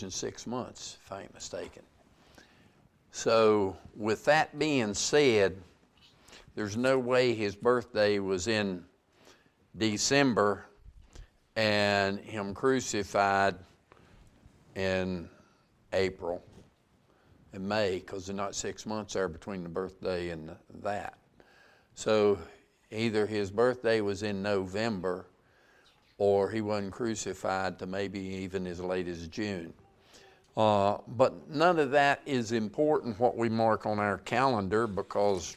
6 months, if I ain't mistaken. So with that being said, there's no way his birthday was in December and him crucified in April and May, because there's not 6 months there between the birthday and that. So either his birthday was in November or he wasn't crucified to maybe even as late as June. But none of that is important what we mark on our calendar, because,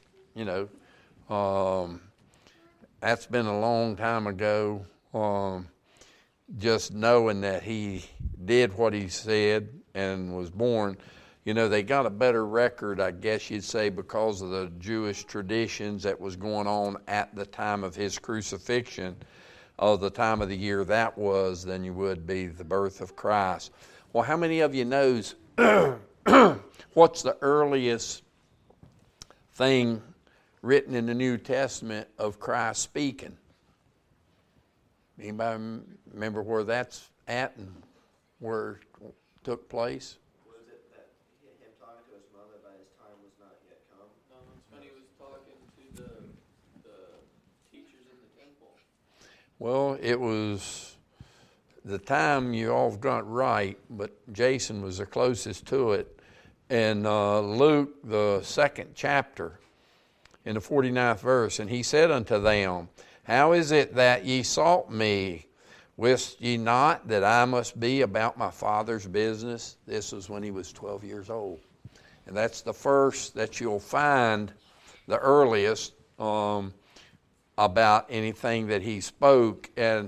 that's been a long time ago. Just knowing that he did what he said and was born, they got a better record, I guess you'd say, because of the Jewish traditions that was going on at the time of his crucifixion, of the time of the year that was, than you would be the birth of Christ. Well, how many of you knows what's the earliest thing written in the New Testament of Christ speaking? Anybody remember where that's at and where it took place? Was it that him talking to his mother that his time was not yet come? No, it's when he was talking to the teachers in the temple. Well, it was the time you all got right, but Jason was the closest to it. In Luke, the 2nd chapter, in the 49th verse, and he said unto them, How is it that ye sought me? Wist ye not that I must be about my Father's business? This was when he was 12 years old. And that's the first that you'll find, the earliest, about anything that he spoke. And,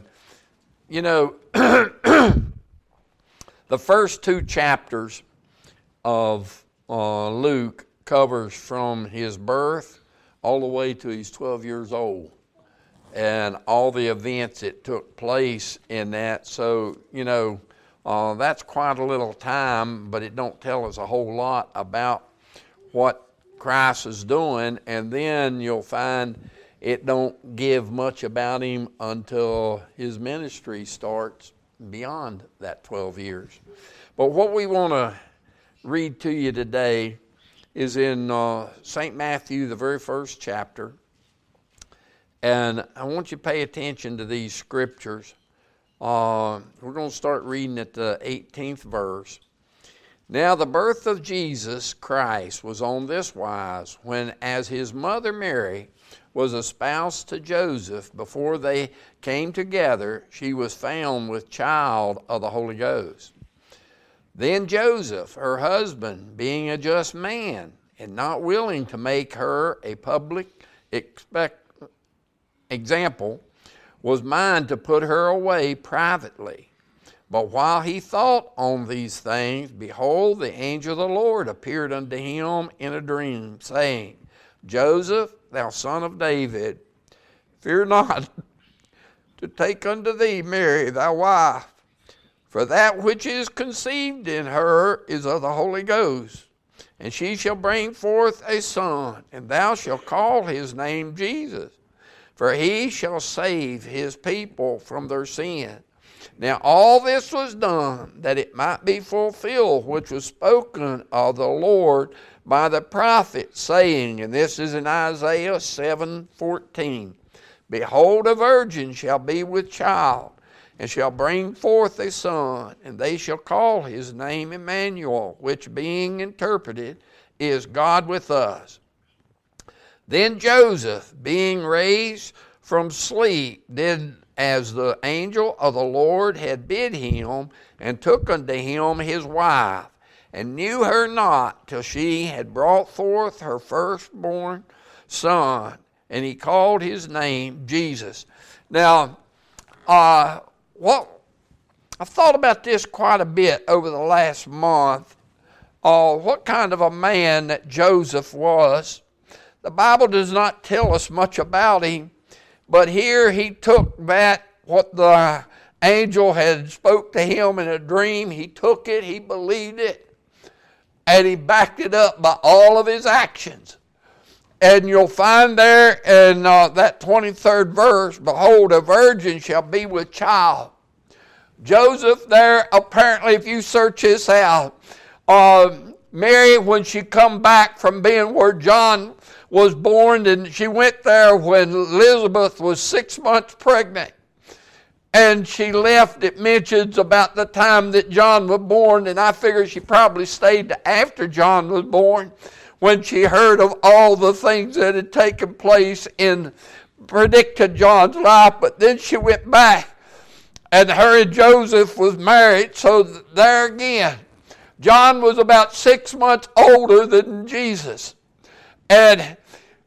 the first 2 chapters of Luke covers from his birth all the way to he's 12 years old, and all the events that took place in that. So, that's quite a little time, but it don't tell us a whole lot about what Christ is doing. And then you'll find it don't give much about him until his ministry starts beyond that 12 years. But what we want to read to you today is in St. Matthew, the very first chapter. And I want you to pay attention to these scriptures. We're going to start reading at the 18th verse. Now the birth of Jesus Christ was on this wise, when as his mother Mary was espoused to Joseph, before they came together, she was found with child of the Holy Ghost. Then Joseph, her husband, being a just man, and not willing to make her a public example, was minded to put her away privately. But while he thought on these things, behold, the angel of the Lord appeared unto him in a dream, saying, Joseph, thou son of David, fear not to take unto thee Mary thy wife, for that which is conceived in her is of the Holy Ghost. And she shall bring forth a son, and thou shalt call his name Jesus, for he shall save his people from their sin. Now all this was done, that it might be fulfilled, which was spoken of the Lord by the prophet, saying, and this is in Isaiah 7:14, Behold, a virgin shall be with child, and shall bring forth a son, and they shall call his name Emmanuel, which being interpreted is God with us. Then Joseph, being raised from sleep, did as the angel of the Lord had bid him, and took unto him his wife, and knew her not till she had brought forth her firstborn son, and he called his name Jesus. Now, I've thought about this quite a bit over the last month. What kind of a man that Joseph was. The Bible does not tell us much about him, but here he took what the angel had spoke to him in a dream. He took it, he believed it, and he backed it up by all of his actions. And you'll find there in that 23rd verse, Behold, a virgin shall be with child. Joseph there, apparently, if you search this out, Mary, when she come back from being where John was born, and she went there when Elizabeth was 6 months pregnant. And she left, it mentions about the time that John was born, and I figure she probably stayed after John was born when she heard of all the things that had taken place in predicted John's life. But then she went back, and her and Joseph was married, so there again, John was about 6 months older than Jesus. And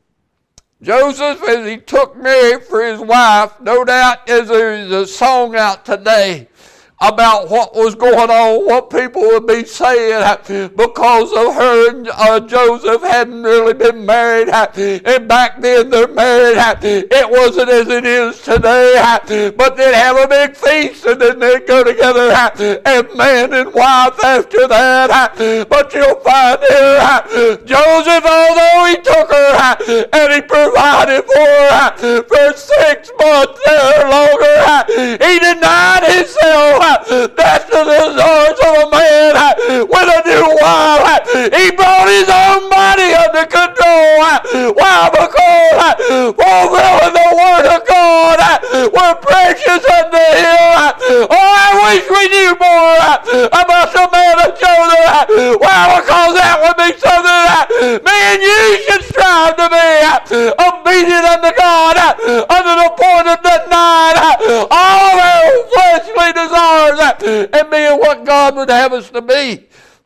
Joseph, as he took Mary for his wife, no doubt as there's a song out today about what was going on, what people would be saying because of her and Joseph hadn't really been married. And back then they're married. It wasn't as it is today. But they'd have a big feast and then they'd go together and man and wife after that. But you'll find here, Joseph, although he took her and he provided for her for 6 months there longer, he denied himself. That's the desires of a man with a new wife. He brought his own body under control. Why? Because fulfilling the word of God were precious unto him. Oh, I wish we knew more about the man of Joseph. Why? Because that would be something that me and you should strive to be obedient unto God under the point of denying all of our fleshly desires and being what God would have us to be.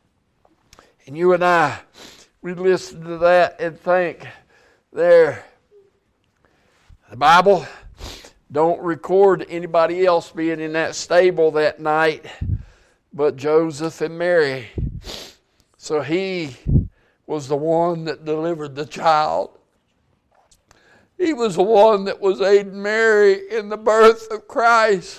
And you and I, we listen to that and think, there, the Bible don't record anybody else being in that stable that night but Joseph and Mary. So he was the one that delivered the child. He was the one that was aiding Mary in the birth of Christ.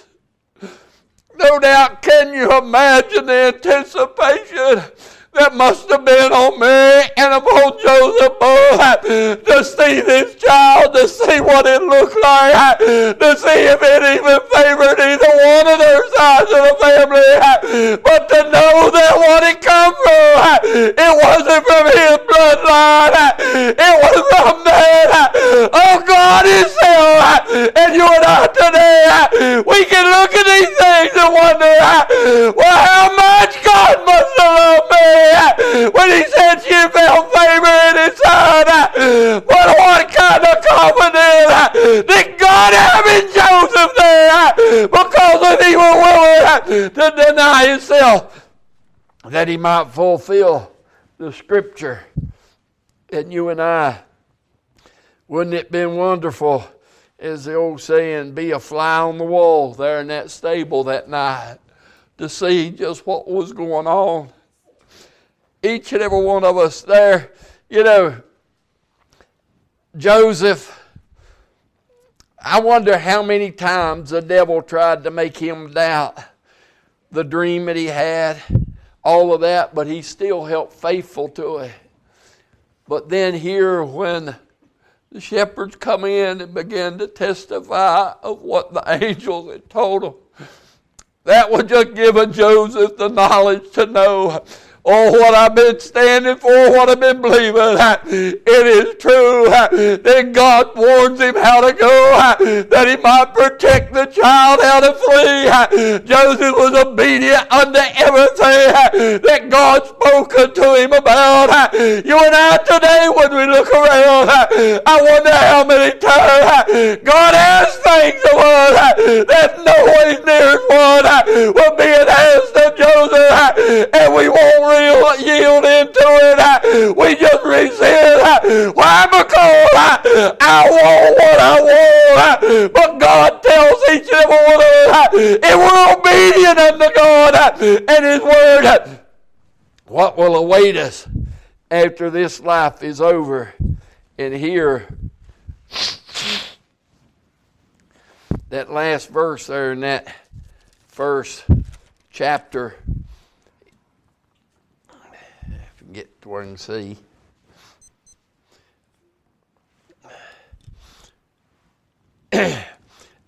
No doubt, can you imagine the anticipation that must have been on Mary and upon Joseph both to see this child, to see what it looked like, to see if it even favored either one of their sides of the family, but to know that what it come from, it wasn't from his bloodline, it was from that of God himself. And you and I today, we can look at these things and wonder, well, how much God must have loved me when he said she found favor in his sight. But what kind of confidence did God have in Joseph there? Because if he was willing to deny himself, that he might fulfill the scripture. And you and I, wouldn't it been wonderful, as the old saying, be a fly on the wall there in that stable that night to see just what was going on? Each and every one of us there, you know, Joseph, I wonder how many times the devil tried to make him doubt the dream that he had, all of that, but he still held faithful to it. But then here, when the shepherds come in and begin to testify of what the angels had told them, that was just giving Joseph the knowledge to know, oh, what I've been standing for, what I've been believing, it is true. Then God warns him how to go, that he might protect the child, how to flee. Joseph was obedient unto everything that God spoke to him about. You and I today, when we look around, I wonder how many times God has things of us that no way near one will be enhanced to Joseph, and we won't yield into it. We just resist. Why? Because I want what I want. But God tells each and every one of us, if we're obedient unto God and his word, what will await us after this life is over. And here, that last verse there in that first chapter, get to where I can see.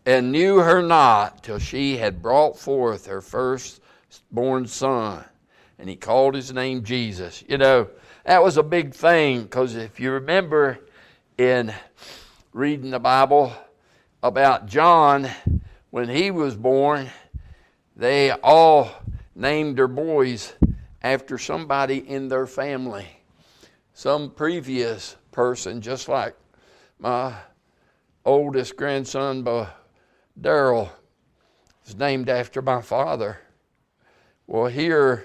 and knew her not till she had brought forth her firstborn son. And he called his name Jesus. You know, that was a big thing, because if you remember in reading the Bible about John, when he was born, they all named their boys after somebody in their family. Some previous person, just like my oldest grandson, Daryl, is named after my father. Well, here,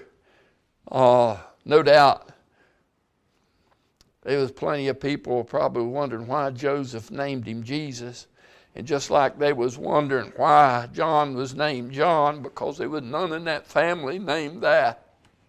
no doubt, there was plenty of people probably wondering why Joseph named him Jesus. And just like they was wondering why John was named John, because there was none in that family named that.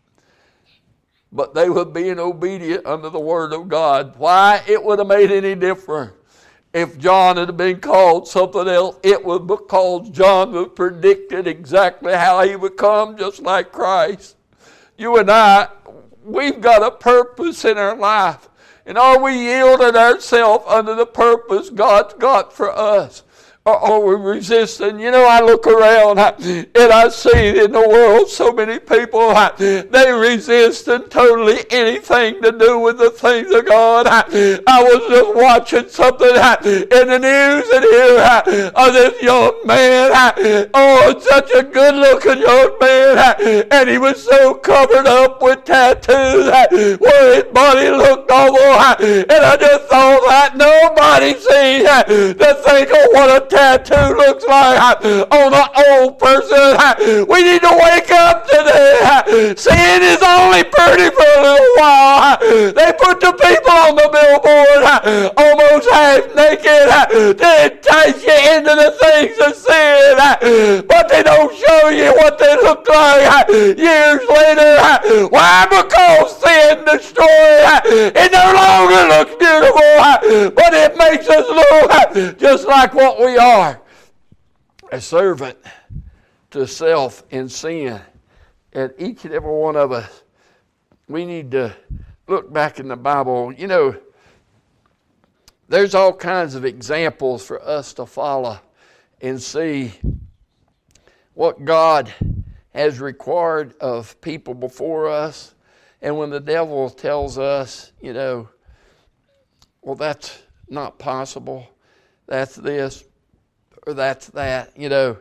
But they were being obedient under the word of God. Why it would have made any difference if John had been called something else? It was because John was predicted exactly how he would come, just like Christ. You and I, we've got a purpose in our life. And are we yielding ourselves under the purpose God's got for us? Or are we resisting? You know, I look around and I see in the world so many people, they resist and totally anything to do with the things of God. I was just watching something in the news and here of this young man. Such a good looking young man. And he was so covered up with tattoos where his body looked awful. And I just thought that nobody sees to think of what a tattoo looks like on an old person. We need to wake up today. Sin is only pretty for a little while. They put the people on the billboard almost half naked to entice you into the things of sin. But they don't show you what they look like years later. Why? Because sin destroys. It no longer looks beautiful, but it makes us look just like what we are, a servant to self in sin. And each and every one of us, we need to look back in the Bible. You know, there's all kinds of examples for us to follow and see what God has required of people before us. And when the devil tells us, you know, well, that's not possible, that's this, or that's that, you know.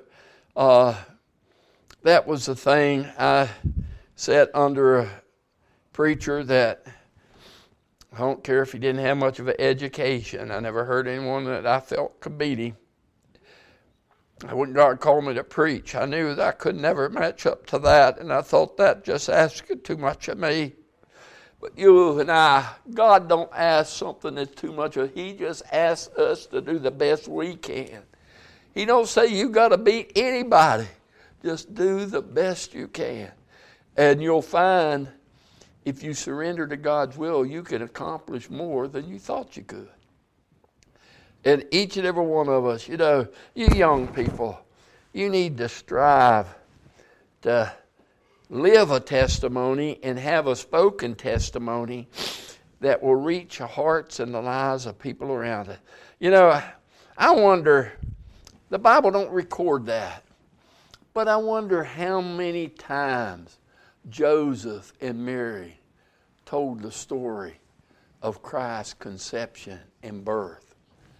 That was the thing. I sat under a preacher that, I don't care if he didn't have much of an education. I never heard anyone that I felt could beat him. When God called me to preach, I knew that I could never match up to that, and I thought that just asking too much of me. But you and I, God don't ask something that's too much of. He just asks us to do the best we can. He don't say you got to beat anybody. Just do the best you can. And you'll find if you surrender to God's will, you can accomplish more than you thought you could. And each and every one of us, you know, you young people, you need to strive to live a testimony and have a spoken testimony that will reach the hearts and the lives of people around us. You know, I wonder, the Bible don't record that, but I wonder how many times Joseph and Mary told the story of Christ's conception and birth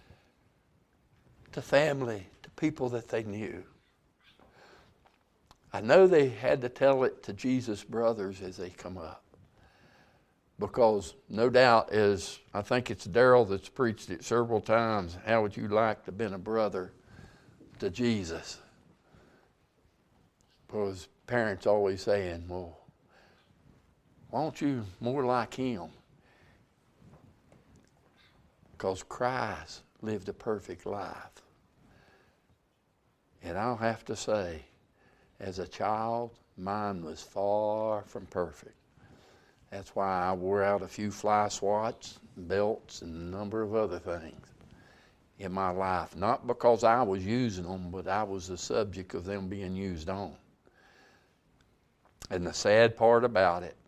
to family, to people that they knew. I know they had to tell it to Jesus' brothers as they come up, because no doubt, as I think it's Daryl that's preached it several times, how would you like to have been a brother to Jesus? Because parents always saying, well, why don't you more like him? Because Christ lived a perfect life. And I'll have to say, as a child, mine was far from perfect. That's why I wore out a few fly swats, belts, and a number of other things in my life. Not because I was using them, but I was the subject of them being used on. And the sad part about it,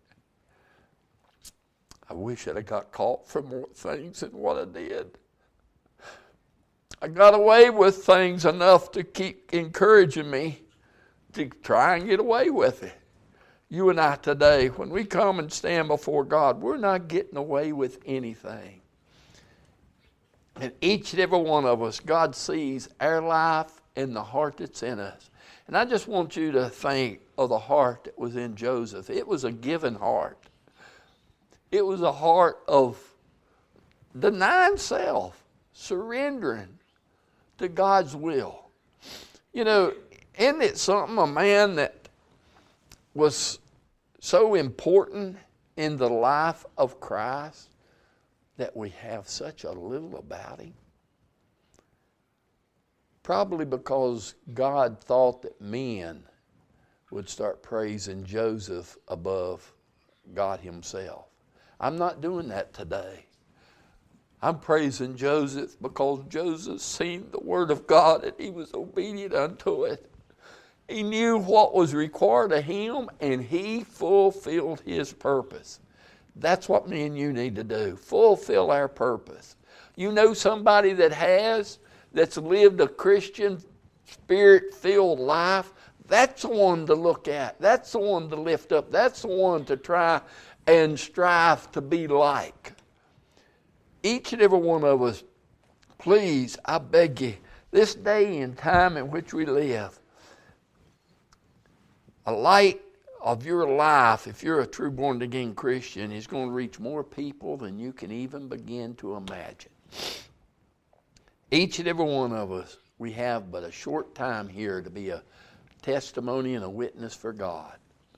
I wish I'd have got caught for more things than what I did. I got away with things enough to keep encouraging me to try and get away with it. You and I today, when we come and stand before God, we're not getting away with anything. And each and every one of us, God sees our life and the heart that's in us. And I just want you to think of the heart that was in Joseph. It was a given heart. It was a heart of denying self, surrendering to God's will. You know, isn't it something, a man that was so important in the life of Christ that we have such a little about him? Probably because God thought that men would start praising Joseph above God himself. I'm not doing that today. I'm praising Joseph because Joseph seen the word of God and he was obedient unto it. He knew what was required of him and he fulfilled his purpose. That's what me and you need to do. Fulfill our purpose. You know somebody that's lived a Christian spirit-filled life? That's the one to look at. That's the one to lift up. That's the one to try and strive to be like. Each and every one of us, please, I beg you, this day and time in which we live, a light of your life, if you're a true born-again Christian, is going to reach more people than you can even begin to imagine. Each and every one of us, we have but a short time here to be a testimony and a witness for God.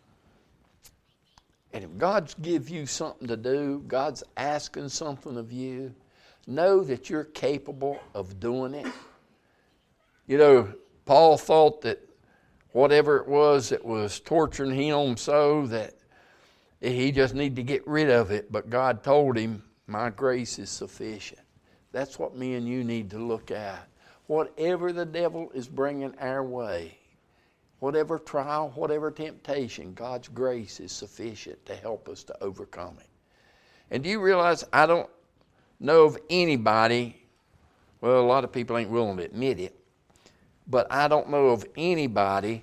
And if God's give you something to do, God's asking something of you, know that you're capable of doing it. You know, Paul thought that whatever it was that was torturing him so that he just needed to get rid of it, but God told him, my grace is sufficient. That's what me and you need to look at. Whatever the devil is bringing our way, whatever trial, whatever temptation, God's grace is sufficient to help us to overcome it. And do you realize I don't know of anybody, well, a lot of people ain't willing to admit it, but I don't know of anybody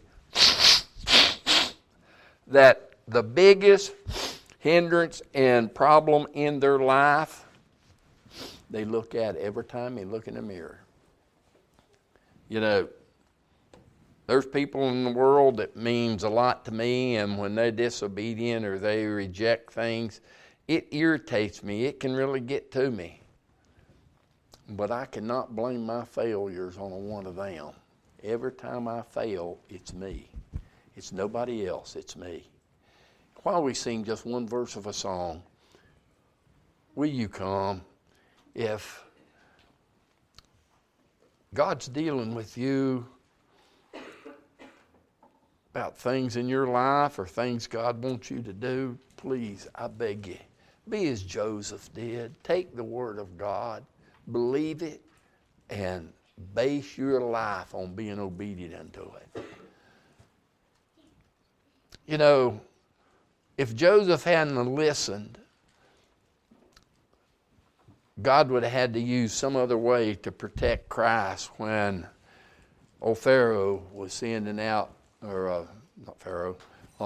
that the biggest hindrance and problem in their life, they look at every time they look in the mirror. You know, there's people in the world that means a lot to me, and when they're disobedient or they reject things, it irritates me. It can really get to me. But I cannot blame my failures on one of them. Every time I fail, it's me. It's nobody else, it's me. While we sing just one verse of a song, will you come? If God's dealing with you about things in your life or things God wants you to do, please, I beg you, be as Joseph did. Take the word of God, believe it, and base your life on being obedient unto it. You know, if Joseph hadn't listened, God would have had to use some other way to protect Christ when old Pharaoh was sending out, or not Pharaoh,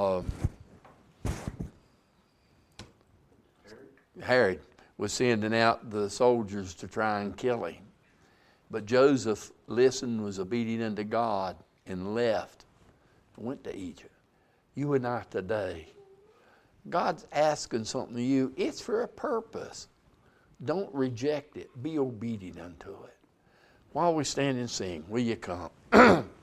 Herod was sending out the soldiers to try and kill him. But Joseph listened, was obedient unto God, and left and went to Egypt. You and I today, God's asking something of you. It's for a purpose. Don't reject it. Be obedient unto it. While we stand and sing, will you come?